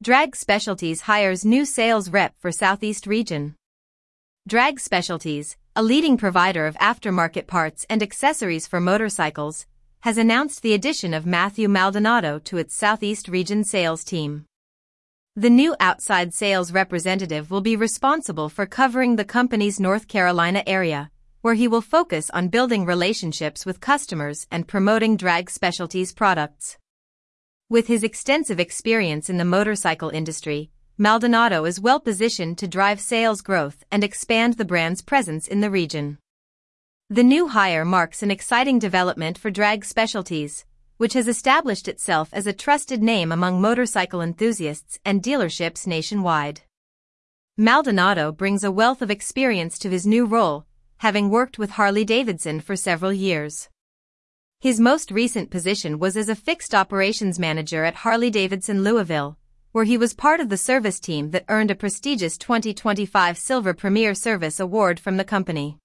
Drag Specialties hires new sales rep for Southeast region. Drag Specialties, a leading provider of aftermarket parts and accessories for motorcycles, has announced the addition of Matthew Maldonado to its Southeast region sales team. The new outside sales representative will be responsible for covering the company's North Carolina area, where he will focus on building relationships with customers and promoting Drag Specialties products. With his extensive experience in the motorcycle industry, Maldonado is well positioned to drive sales growth and expand the brand's presence in the region. The new hire marks an exciting development for Drag Specialties, which has established itself as a trusted name among motorcycle enthusiasts and dealerships nationwide. Maldonado brings a wealth of experience to his new role, having worked with Harley-Davidson for several years. His most recent position was as a fixed operations manager at Harley-Davidson Louisville, where he was part of the service team that earned a prestigious 2025 Silver Premier Service Award from the company.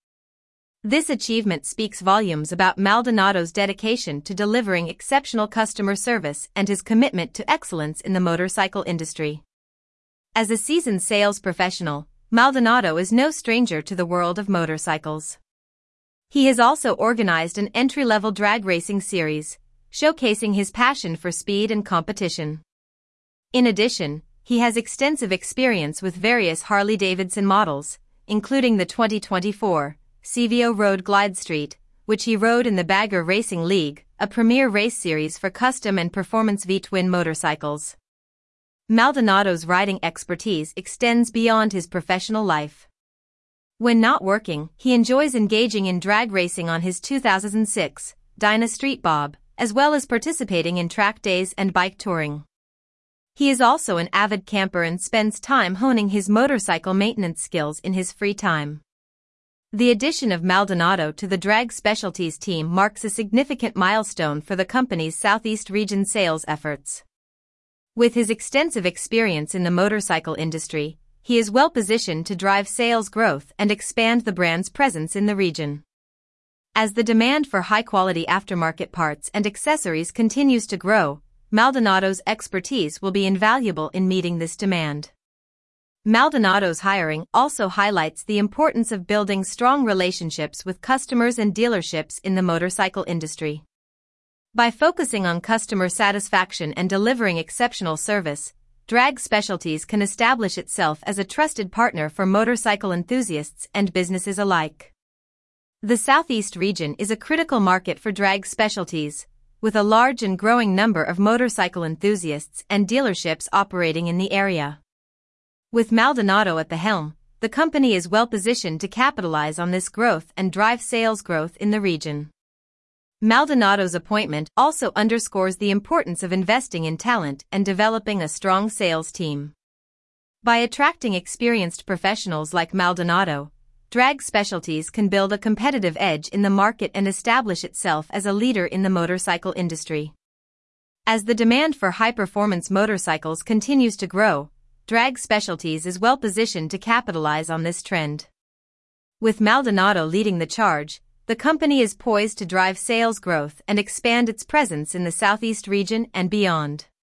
This achievement speaks volumes about Maldonado's dedication to delivering exceptional customer service and his commitment to excellence in the motorcycle industry. As a seasoned sales professional, Maldonado is no stranger to the world of motorcycles. He has also organized an entry-level drag racing series, showcasing his passion for speed and competition. In addition, he has extensive experience with various Harley-Davidson models, including the 2024 CVO Road Glide Street, which he rode in the Bagger Racing League, a premier race series for custom and performance V-twin motorcycles. Maldonado's riding expertise extends beyond his professional life. When not working, he enjoys engaging in drag racing on his 2006 Dyna Street Bob, as well as participating in track days and bike touring. He is also an avid camper and spends time honing his motorcycle maintenance skills in his free time. The addition of Maldonado to the Drag Specialties team marks a significant milestone for the company's Southeast region sales efforts. With his extensive experience in the motorcycle industry, he is well positioned to drive sales growth and expand the brand's presence in the region. As the demand for high-quality aftermarket parts and accessories continues to grow, Maldonado's expertise will be invaluable in meeting this demand. Maldonado's hiring also highlights the importance of building strong relationships with customers and dealerships in the motorcycle industry. By focusing on customer satisfaction and delivering exceptional service, Drag Specialties can establish itself as a trusted partner for motorcycle enthusiasts and businesses alike. The Southeast region is a critical market for Drag Specialties, with a large and growing number of motorcycle enthusiasts and dealerships operating in the area. With Maldonado at the helm, the company is well positioned to capitalize on this growth and drive sales growth in the region. Maldonado's appointment also underscores the importance of investing in talent and developing a strong sales team. By attracting experienced professionals like Maldonado, Drag Specialties can build a competitive edge in the market and establish itself as a leader in the motorcycle industry. As the demand for high-performance motorcycles continues to grow, Drag Specialties is well positioned to capitalize on this trend. With Maldonado leading the charge, the company is poised to drive sales growth and expand its presence in the Southeast region and beyond.